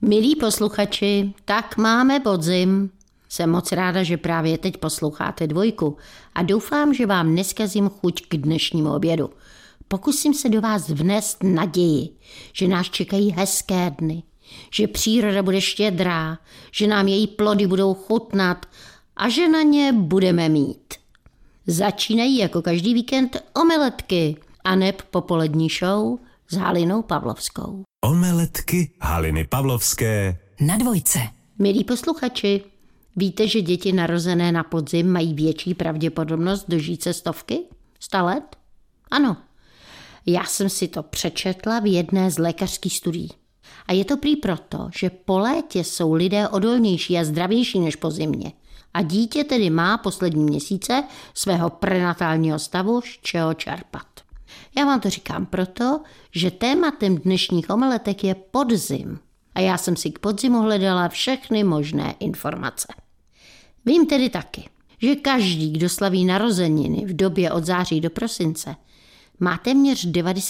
Milí posluchači, tak máme podzim. Jsem moc ráda, že právě teď posloucháte Dvojku a doufám, že vám neskazím chuť k dnešnímu obědu. Pokusím se do vás vnést naději, že nás čekají hezké dny, že příroda bude štědrá, že nám její plody budou chutnat a že na ně budeme mít. Začínají jako každý víkend omeletky aneb popolední show s Halinou Pavlovskou. Omeletky Haliny Pavlovské na Dvojce. Milí posluchači, víte, že děti narozené na podzim mají větší pravděpodobnost dožít se 100, 100 let? Ano, já jsem si to přečetla v jedné z lékařských studií. A je to prý proto, že po létě jsou lidé odolnější a zdravější než po zimě. A dítě tedy má poslední měsíce svého prenatálního stavu z čeho čerpat. Já vám to říkám proto, že tématem dnešních omeletek je podzim. A já jsem si k podzimu hledala všechny možné informace. Vím tedy taky, že každý, kdo slaví narozeniny v době od září do prosince, má téměř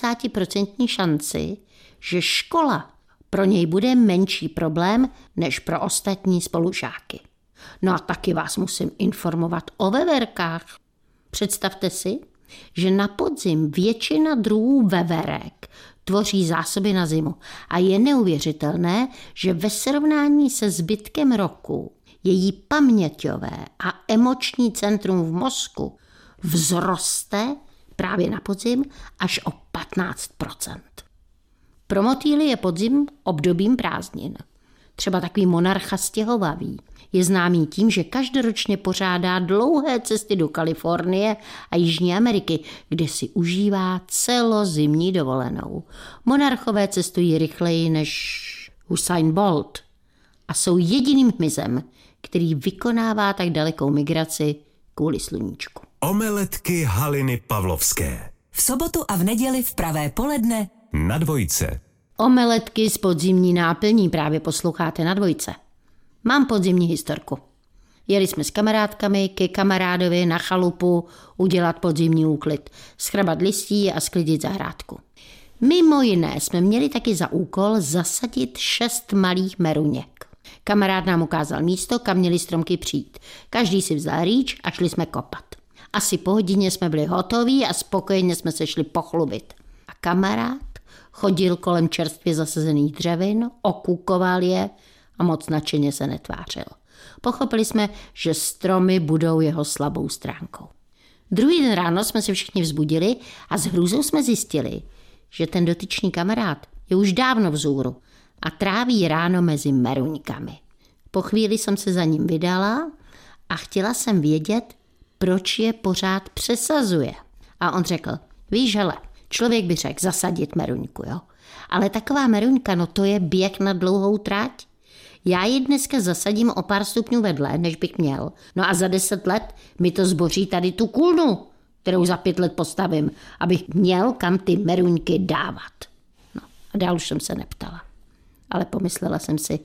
90% šanci, že škola pro něj bude menší problém než pro ostatní spolužáky. No a taky vás musím informovat o veverkách. Představte si, že na podzim většina druhů veverek tvoří zásoby na zimu a je neuvěřitelné, že ve srovnání se zbytkem roku její paměťové a emoční centrum v mozku vzroste právě na podzim až o 15%. Pro motýly je podzim obdobím prázdnin. Třeba takový monarcha stěhovavý je známý tím, že každoročně pořádá dlouhé cesty do Kalifornie a Jižní Ameriky, kde si užívá celozimní dovolenou. Monarchové cestují rychleji než Usain Bolt a jsou jediným hmyzem, který vykonává tak dalekou migraci kvůli sluníčku. Omeletky Haliny Pavlovské. V sobotu a v neděli v pravé poledne Na Dvojce. Omeletky s podzimní náplní právě posloucháte na Dvojce. Mám podzimní historku. Jeli jsme s kamarádkami ke kamarádovi na chalupu udělat podzimní úklid, schrabat listí a sklidit zahrádku. Mimo jiné jsme měli taky za úkol zasadit 6 malých meruněk. Kamarád nám ukázal místo, kam měli stromky přijít. Každý si vzal rýč a šli jsme kopat. Asi po hodině jsme byli hotoví a spokojeně jsme se šli pochlubit. A kamarád chodil kolem čerstvě zasazených dřevin, okukoval je a moc nadšeně se netvářil. Pochopili jsme, že stromy budou jeho slabou stránkou. Druhý den ráno jsme se všichni vzbudili a s hrůzou jsme zjistili, že ten dotyčný kamarád je už dávno vzhůru a tráví ráno mezi meruňkami. Po chvíli jsem se za ním vydala a chtěla jsem vědět, proč je pořád přesazuje. A on řekl, víš, hele, člověk by řekl zasadit meruňku, jo? Ale taková meruňka, no to je běh na dlouhou trať. Já ji dneska zasadím o pár stupňů vedle, než bych měl. No a za 10 let mi to zboří tady tu kůlnu, kterou za 5 let postavím, abych měl kam ty meruňky dávat. No a dál už jsem se neptala. Ale pomyslela jsem si,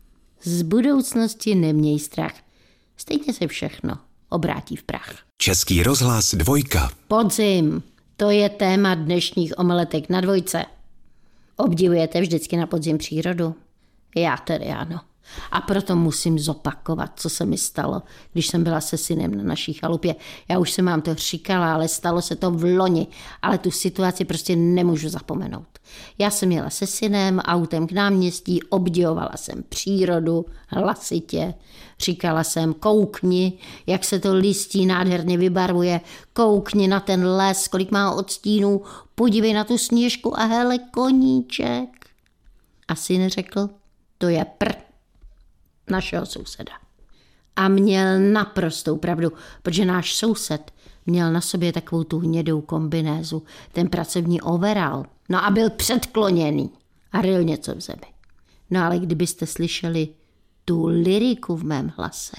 z budoucnosti neměj strach. Stejně se všechno obrátí v prach. Český rozhlas Dvojka. Podzim, to je téma dnešních omeletek na Dvojce. Obdivujete vždycky na podzim přírodu? Já tedy ano. A proto musím zopakovat, co se mi stalo, když jsem byla se synem na naší chalupě. Já už jsem vám to říkala, ale stalo se to v loni, ale tu situaci prostě nemůžu zapomenout. Já jsem jela se synem autem k náměstí, obdivovala jsem přírodu hlasitě. Říkala jsem, koukni, jak se to listí nádherně vybarvuje, koukni na ten les, kolik má odstínů, podívej na tu sněžku a hele koníček. A syn řekl, to je našeho souseda. A měl naprostou pravdu, protože náš soused měl na sobě takovou tu hnědou kombinézu, ten pracovní overall, no a byl předkloněný a ryl něco v zemi. No ale kdybyste slyšeli tu lyriku v mém hlase,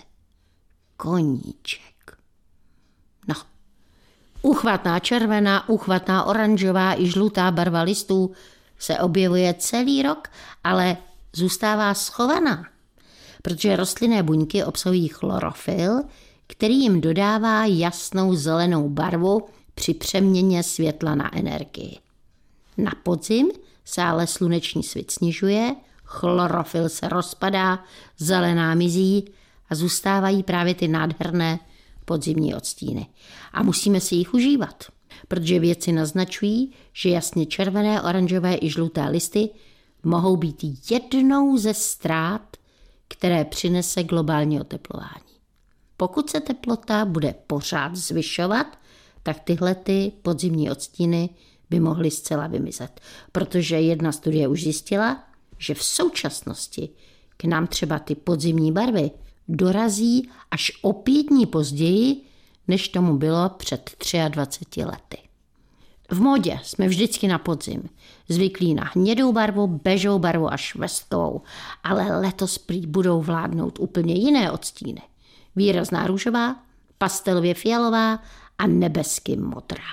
koníček. No, uchvatná červená, uchvatná oranžová i žlutá barva listů se objevuje celý rok, ale zůstává schovaná, protože rostlinné buňky obsahují chlorofyl, který jim dodává jasnou zelenou barvu při přeměně světla na energii. Na podzim se ale sluneční svit snižuje, Chlorofyl se rozpadá, zelená mizí a zůstávají právě ty nádherné podzimní odstíny. A musíme si jich užívat, protože vědci naznačují, že jasně červené, oranžové i žluté listy mohou být jednou ze ztrát, které přinese globální oteplování. Pokud se teplota bude pořád zvyšovat, tak tyhle ty podzimní odstíny by mohly zcela vymizet, protože jedna studie už zjistila, že v současnosti k nám třeba ty podzimní barvy dorazí až o 5 dní později, než tomu bylo před 23 lety. V módě jsme vždycky na podzim zvyklí na hnědou barvu, bežovou barvu a švestkovou, ale letos prý budou vládnout úplně jiné odstíny. Výrazná růžová, pastelově fialová a nebesky modrá.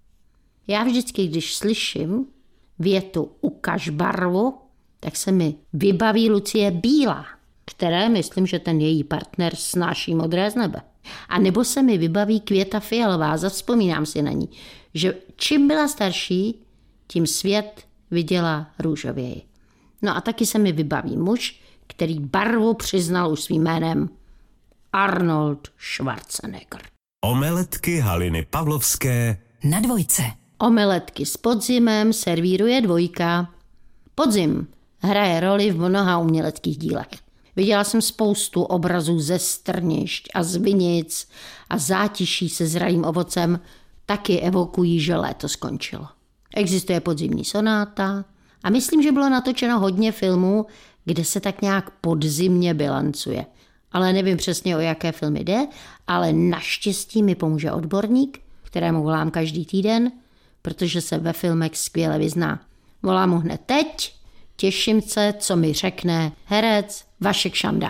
Já vždycky, když slyším větu ukaž barvu, tak se mi vybaví Lucie Bílá, které myslím, že ten její partner snáší modré z nebe. A nebo se mi vybaví Květa Fialová, zavzpomínám si na ní, že čím byla starší, tím svět viděla růžověji. No a taky se mi vybaví muž, který barvu přiznal už svým jménem Arnold Schwarzenegger. Omeletky Haliny Pavlovské Na dvojce. Omeletky s podzimem servíruje Dvojka. Podzim hraje roli v mnoha uměleckých dílech. Viděla jsem spoustu obrazů ze strnišť a z vinic a zátiší se zralým ovocem taky evokují, že léto skončilo. Existuje podzimní sonáta a myslím, že bylo natočeno hodně filmů, kde se tak nějak podzimně bilancuje. Ale nevím přesně, o jaké filmy jde, ale naštěstí mi pomůže odborník, kterému volám každý týden, protože se ve filmech skvěle vyzná. Volám mu hned teď, těším se, co mi řekne herec Vašek Šanda.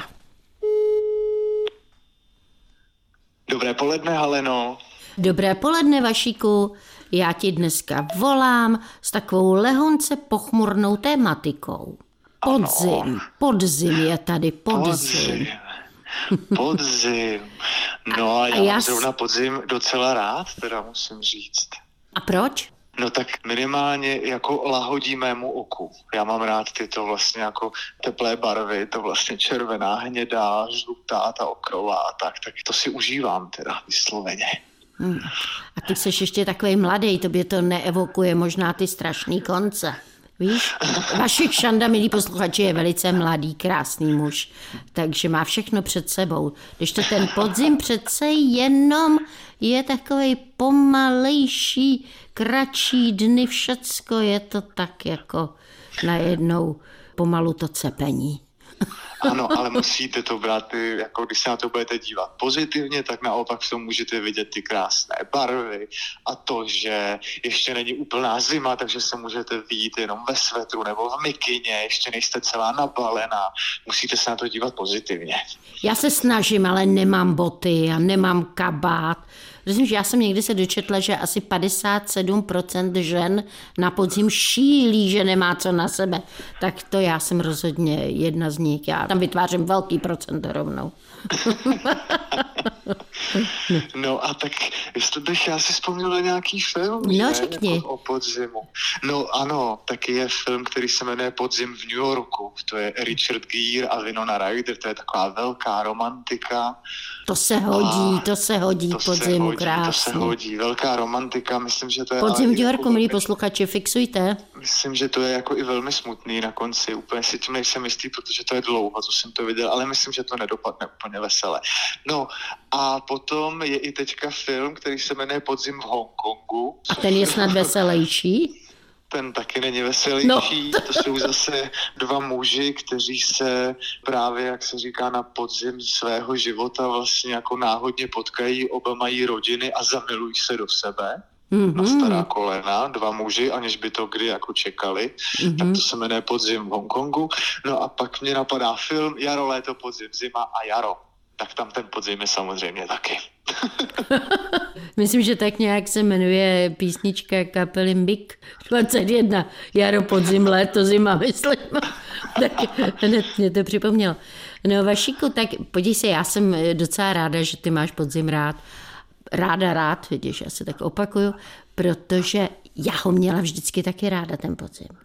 Dobré poledne, Haleno. Dobré poledne, Vašíku. Já ti dneska volám s takovou lehonce pochmurnou tématikou. Podzim je tady, podzim. Podzim. No a já mám zrovna podzim docela rád, teda musím říct. A proč? No tak minimálně jako lahodí mému oku. Já mám rád tyto vlastně jako teplé barvy, to vlastně červená, hnědá, žlutá, ta okrová a tak to si užívám teda vysloveně. A ty jsi ještě takovej mladý, tobě to neevokuje možná ty strašný konce. Víš, Vašek Šanda, milí posluchači, je velice mladý, krásný muž, takže má všechno před sebou. Když to ten podzim přece jenom je takovej pomalejší, kratší dny, všecko je to tak jako najednou pomalu to cepení. Ano, ale musíte to brát, jako když se na to budete dívat pozitivně, tak naopak v tom můžete vidět ty krásné barvy a to, že ještě není úplná zima, takže se můžete vyjít jenom ve svetru nebo v mikině, ještě nejste celá nabalená. Musíte se na to dívat pozitivně. Já se snažím, ale nemám boty a nemám kabát. Myslím, že já jsem někdy se dočetla, že asi 57% žen na podzim šílí, že nemá co na sebe. Tak to já jsem rozhodně jedna z nich. Já tam vytvářím velký procent rovnou. No a tak, jestli bych já si vzpomněl na nějaký film, no, že? Řekni. Jako o podzimu. No ano, taky je film, který se jmenuje Podzim v New Yorku. To je Richard Gere a Winona Ryder, to je taková velká romantika. To se hodí podzimu krásně. To se hodí, velká romantika, myslím, že to je... Podzim v New Yorku, milí posluchači, fixujte. Myslím, že to je jako i velmi smutný na konci, úplně si tím nejsem jistý, protože to je dlouho, co jsem to viděl, ale myslím, že to nedopadne úplně veselé. No a potom je i teďka film, který se jmenuje Podzim v Hongkongu. A ten je snad veselější? Ten taky není veselější, To jsou zase dva muži, kteří se právě, jak se říká, na podzim svého života vlastně jako náhodně potkají, oba mají rodiny a zamilují se do sebe. Na stará kolena, dva muži, aniž by to kdy jako čekali. Tak to se jmenuje Podzim v Hongkongu. No a pak mě napadá film Jaro, léto, podzim, zima a jaro. Tak tam ten podzim je samozřejmě taky. Myslím, že tak nějak se jmenuje písnička kapely Big 21. Jaro, podzim, léto, zima, myslím. Tak hned mě to připomnělo. No Vašíku, tak podívej se, já jsem docela ráda, že ty máš podzim rád. Rád, vidíš, já se tak opakuju, protože já ho měla vždycky taky ráda, ten podzim.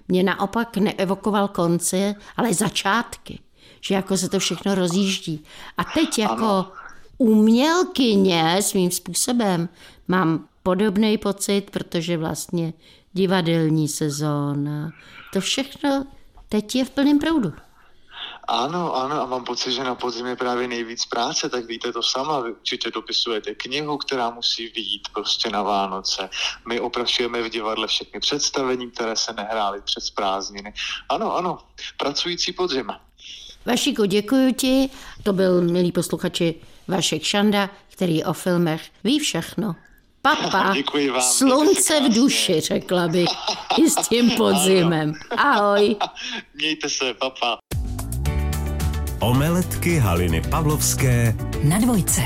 Mě naopak neevokoval konce, ale začátky. Že jako se to všechno rozjíždí. A teď jako umělkyně svým způsobem mám podobný pocit, protože vlastně divadelní sezóna, to všechno teď je v plném proudu. Ano, a mám pocit, že na podzim je právě nejvíc práce, tak víte to sama, vy určitě dopisujete knihu, která musí vyjít prostě na Vánoce. My oprašujeme v divadle všechny představení, které se nehrály přes prázdniny. Ano, pracující podzim. Vašíku, děkuji ti, to byl, milí posluchači, Vašek Šanda, který o filmech ví všechno. Papa, vám, slunce v duši, řekla bych, i s tím podzimem. Ahoj. Mějte se, papa. Omeletky Haliny Pavlovské na Dvojce.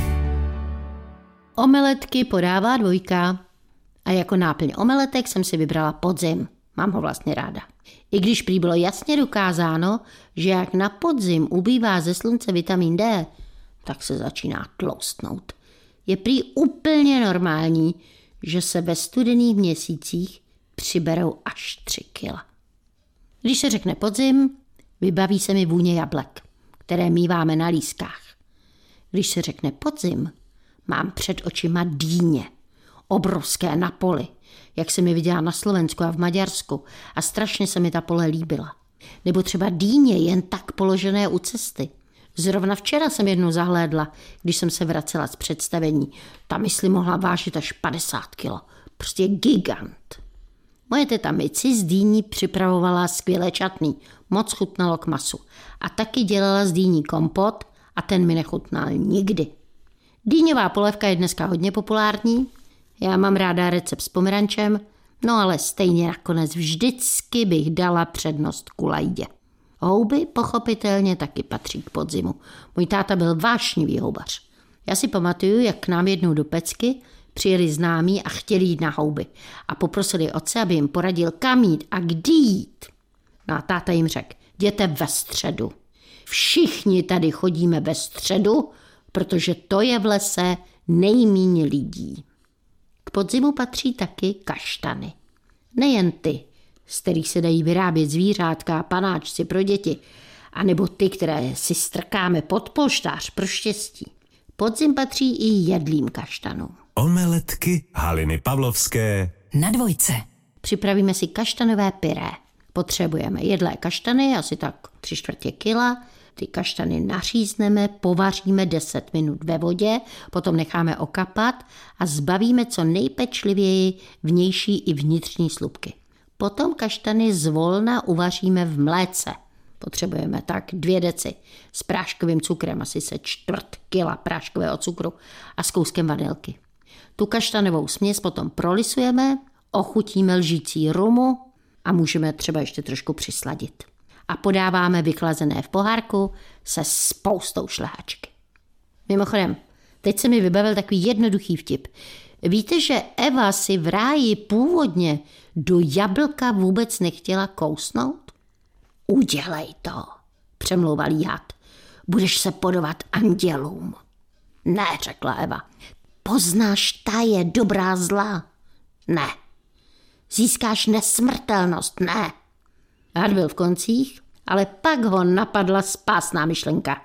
Omeletky podává Dvojka a jako náplň omeletek jsem si vybrala podzim. Mám ho vlastně ráda. I když prý bylo jasně dokázáno, že jak na podzim ubývá ze slunce vitamin D, tak se začíná tloustnout. Je prý úplně normální, že se ve studených měsících přiberou až 3 kila. Když se řekne podzim, vybaví se mi vůně jablek, které míváme na lískách. Když se řekne podzim, mám před očima dýně, obrovské na poli, jak se mi viděla na Slovensku a v Maďarsku a strašně se mi ta pole líbila. Nebo třeba dýně jen tak položené u cesty. Zrovna včera jsem jednu zahlédla, když jsem se vracela z představení. Ta mysli mohla vážit až 50 kilo. Prostě gigant. Moje teta Mici z dýní připravovala skvělé čatný, moc chutnalo k masu. A taky dělala z dýní kompot a ten mi nechutnal nikdy. Dýňová polévka je dneska hodně populární. Já mám ráda recept s pomerančem, no ale stejně nakonec vždycky bych dala přednost kulajdě. Houby pochopitelně taky patří k podzimu. Můj táta byl vášnivý houbař. Já si pamatuju, jak k nám jednou do Pecky přijeli známí a chtěli jít na houby. A poprosili otce, aby jim poradil, kam jít a kdy jít. No a táta jim řekl, jděte ve středu. Všichni tady chodíme ve středu, protože to je v lese nejméně lidí. K podzimu patří taky kaštany. Nejen ty, z kterých se dají vyrábět zvířátka a panáčci pro děti, anebo ty, které si strkáme pod polštář pro štěstí. Podzim patří i jedlým kaštanům. Omeletky Haliny Pavlovské na Dvojce. Připravíme si kaštanové pyré. Potřebujeme jedlé kaštany, asi tak 3/4 kila. Ty kaštany nařízneme, povaříme 10 minut ve vodě, potom necháme okapat a zbavíme co nejpečlivěji vnější i vnitřní slupky. Potom kaštany zvolna uvaříme v mléce. Potřebujeme tak 2 deci s práškovým cukrem, asi se 1/4 kila práškového cukru a s kouskem vanilky. Tu kaštanovou směs potom prolisujeme, ochutíme lžící rumu a můžeme třeba ještě trošku přisladit. A podáváme vychlazené v pohárku se spoustou šlehačky. Mimochodem, teď se mi vybavil takový jednoduchý vtip. Víte, že Eva si v ráji původně do jablka vůbec nechtěla kousnout? Udělej to, přemlouval jí had. Budeš se podobat andělům. Ne, řekla Eva. Poznáš, ta je dobrá zlá. Ne. Získáš nesmrtelnost. Ne. Had byl v koncích, ale pak ho napadla spásná myšlenka.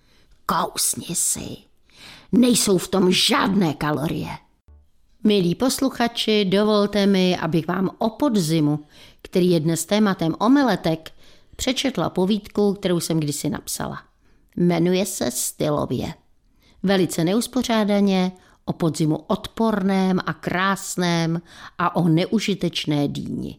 Kousni si. Nejsou v tom žádné kalorie. Milí posluchači, dovolte mi, abych vám o podzimu, který je dnes tématem omeletek, přečetla povídku, kterou jsem kdysi napsala. Jmenuje se Stylově. Velice neuspořádaně o podzimu odporném a krásném a o neužitečné dýni.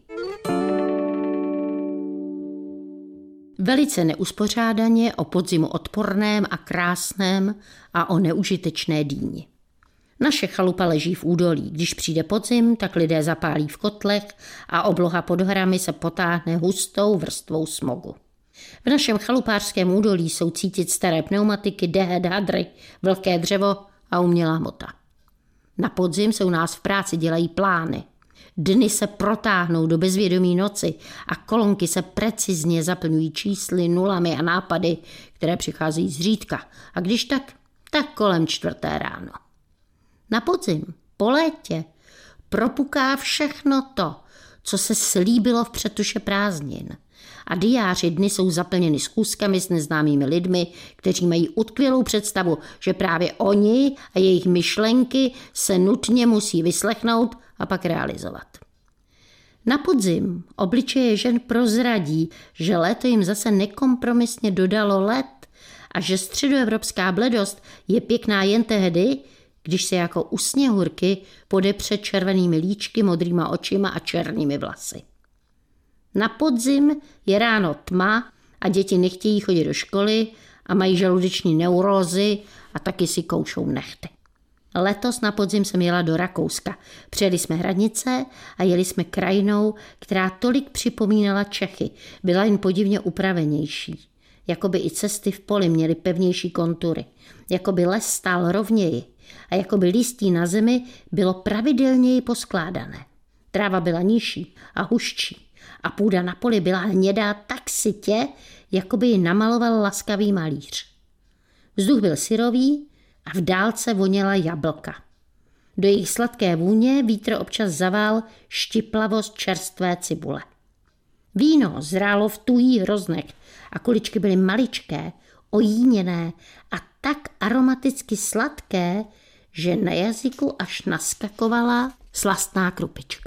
Velice neuspořádaně o podzimu odporném a krásném a o neužitečné dýni. Naše chalupa leží v údolí. Když přijde podzim, tak lidé zapálí v kotlech a obloha pod horami se potáhne hustou vrstvou smogu. V našem chalupářském údolí jsou cítit staré pneumatiky, dehet, hadry, vlhké dřevo a umělá hmota. Na podzim se u nás v práci dělají plány. Dny se protáhnou do bezvědomí noci a kolonky se precizně zaplňují čísly, nulami a nápady, které přicházejí zřídka. A když tak kolem 4. ráno. Na podzim, po létě, propuká všechno to, co se slíbilo v předtuše prázdnin. A diáři dny jsou zaplněny schůzkami s neznámými lidmi, kteří mají utkvělou představu, že právě oni a jejich myšlenky se nutně musí vyslechnout a pak realizovat. Na podzim obličeje žen prozradí, že léto jim zase nekompromisně dodalo led a že středoevropská bledost je pěkná jen tehdy, když se jako u sněhurky podepře červenými líčky, modrýma očima a černými vlasy. Na podzim je ráno tma a děti nechtějí chodit do školy a mají žaludeční neurózy a taky si koušou nehty. Letos na podzim jsem jela do Rakouska. Přijeli jsme hranice a jeli jsme krajinou, která tolik připomínala Čechy. Byla jen podivně upravenější. Jakoby i cesty v poli měly pevnější kontury. Jakoby les stál rovněji a jakoby listí na zemi bylo pravidelněji poskládané. Tráva byla nižší a hustší a půda na poli byla hnědá tak sytě, jakoby ji namaloval laskavý malíř. Vzduch byl syrový a v dálce voněla jablka. Do jejich sladké vůně vítr občas zavál štiplavost čerstvé cibule. Víno zrálo v tuhých hroznech a kuličky byly maličké, ojíněné a tak aromaticky sladké, že na jazyku až naskakovala slastná krupička.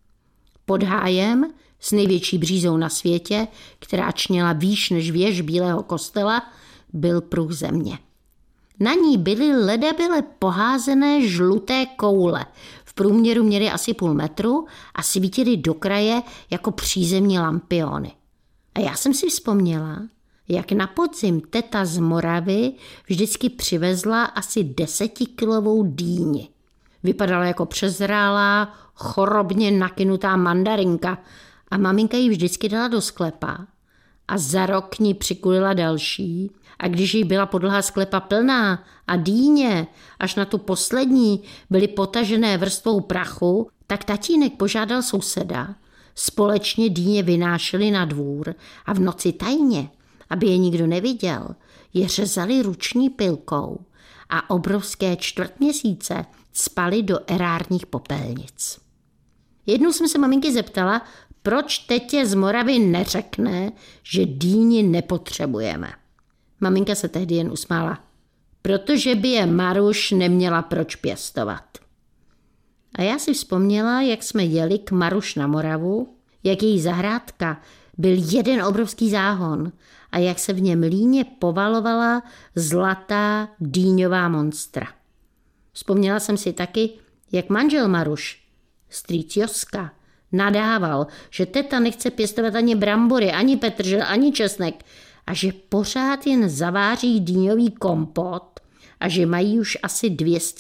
Pod hájem s největší břízou na světě, která čněla výš než věž Bílého kostela, byl pruh země. Na ní byly ledabyle poházené žluté koule. V průměru měly asi 0,5 metru a svítily do kraje jako přízemní lampiony. A já jsem si vzpomněla, jak na podzim teta z Moravy vždycky přivezla asi 10kilovou dýni. Vypadala jako přezrálá, chorobně nakynutá mandarinka a maminka ji vždycky dala do sklepa a za rok k ní přikulila další. A když jí byla podlaha sklepa plná a dýně, až na tu poslední byly potažené vrstvou prachu, tak tatínek požádal souseda, společně dýně vynášeli na dvůr a v noci tajně, aby je nikdo neviděl, je řezali ruční pilkou a obrovské čtvrtměsíce cpali do erárních popelnic. Jednou jsem se maminky zeptala, proč tetě z Moravy neřekne, že dýni nepotřebujeme. Maminka se tehdy jen usmála, protože by je Maruš neměla proč pěstovat. A já si vzpomněla, jak jsme jeli k Maruš na Moravu, jak její zahrádka byl jeden obrovský záhon a jak se v něm líně povalovala zlatá dýňová monstra. Vzpomněla jsem si taky, jak manžel Maruš, strýc Joska, nadával, že teta nechce pěstovat ani brambory, ani petržel, ani česnek a že pořád jen zaváří dýňový kompot a že mají už asi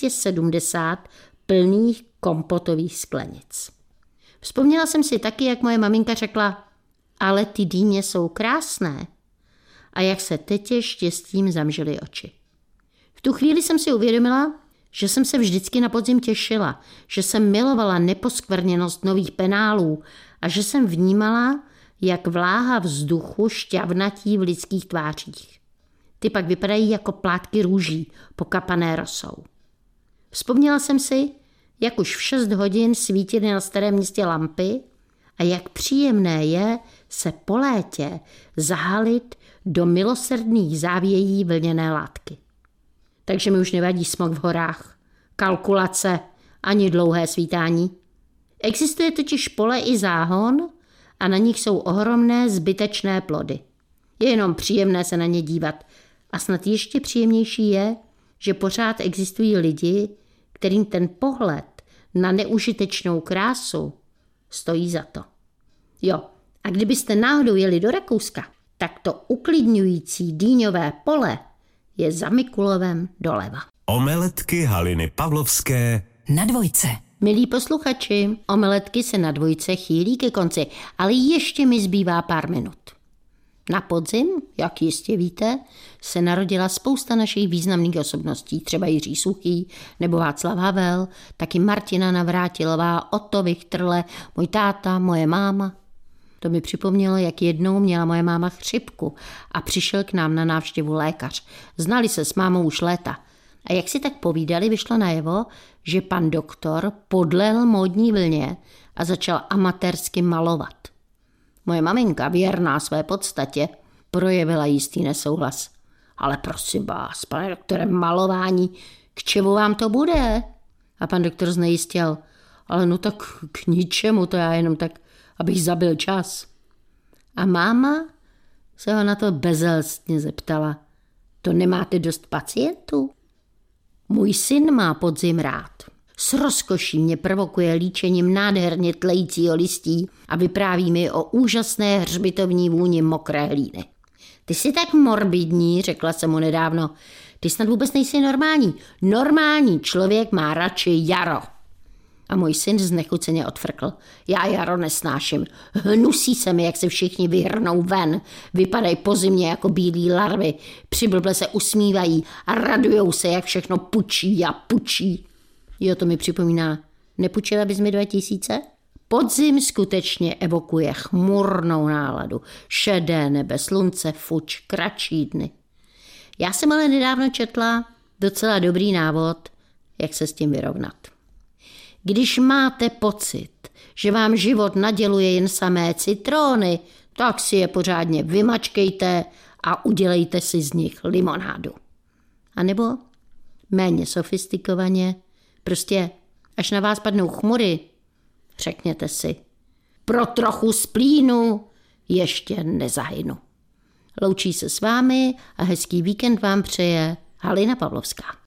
270 plných kompotových sklenic. Vzpomněla jsem si taky, jak moje maminka řekla, ale ty dýně jsou krásné a jak se tetě štěstím zamžily oči. V tu chvíli jsem si uvědomila, že jsem se vždycky na podzim těšila, že jsem milovala neposkvrněnost nových penálů a že jsem vnímala, jak vláha vzduchu šťavnatí v lidských tvářích. Ty pak vypadají jako plátky růží, pokapané rosou. Vzpomněla jsem si, jak už v 6 hodin svítily na Starém Městě lampy a jak příjemné je se po létě zahalit do milosrdných závějí vlněné látky. Takže mi už nevadí smog v horách, kalkulace ani dlouhé svítání. Existuje totiž pole i záhon a na nich jsou ohromné zbytečné plody. Je jenom příjemné se na ně dívat. A snad ještě příjemnější je, že pořád existují lidi, kterým ten pohled na neužitečnou krásu stojí za to. Jo, a kdybyste náhodou jeli do Rakouska, tak to uklidňující dýňové pole je za Mikulovem doleva. Omeletky Haliny Pavlovské Na dvojce. Milí posluchači, omeletky se na dvojce chýlí ke konci, ale ještě mi zbývá pár minut. Na podzim, jak jistě víte, se narodila spousta našich významných osobností, třeba Jiří Suchý nebo Václav Havel, taky Martina Navrátilová, Otto Vichterle, můj táta, moje máma. To mi připomnělo, jak jednou měla moje máma chřipku a přišel k nám na návštěvu lékař. Znali se s mámou už léta A jak si tak povídali, vyšlo najevo, že pan doktor podlehl módní vlně a začal amatérsky malovat. Moje maminka, věrná své podstatě, projevila jistý nesouhlas. Ale prosím vás, pane doktore, malování, k čemu vám to bude? A pan doktor znejistil, ale no tak k ničemu, to já jenom tak, abych zabil čas. A máma se ho na to bezelstně zeptala, to nemáte dost pacientů? Můj syn má podzim rád. S rozkoší mě provokuje líčením nádherně tlejícího listí a vypráví mi o úžasné hřbitovní vůni mokré hlíny. Ty jsi tak morbidní, řekla jsem mu nedávno. Ty snad vůbec nejsi normální. Normální člověk má radši jaro. A můj syn znechuceně odfrkl. Já jaro nesnáším. Hnusí se mi, jak se všichni vyhrnou ven. Vypadají po zimě jako bílý larvy. Přiblble se usmívají a radujou se, jak všechno pučí a pučí. Jo, to mi připomíná. Nepučila bys mi 2000? Podzim skutečně evokuje chmurnou náladu. Šedé nebe, slunce, fuč, kratší dny. Já jsem ale nedávno četla docela dobrý návod, jak se s tím vyrovnat. Když máte pocit, že vám život naděluje jen samé citróny, tak si je pořádně vymačkejte a udělejte si z nich limonádu. A nebo méně sofistikovaně, prostě až na vás padnou chmury, řekněte si, pro trochu splínu ještě nezahynu. Loučí se s vámi a hezký víkend vám přeje Halina Pavlovská.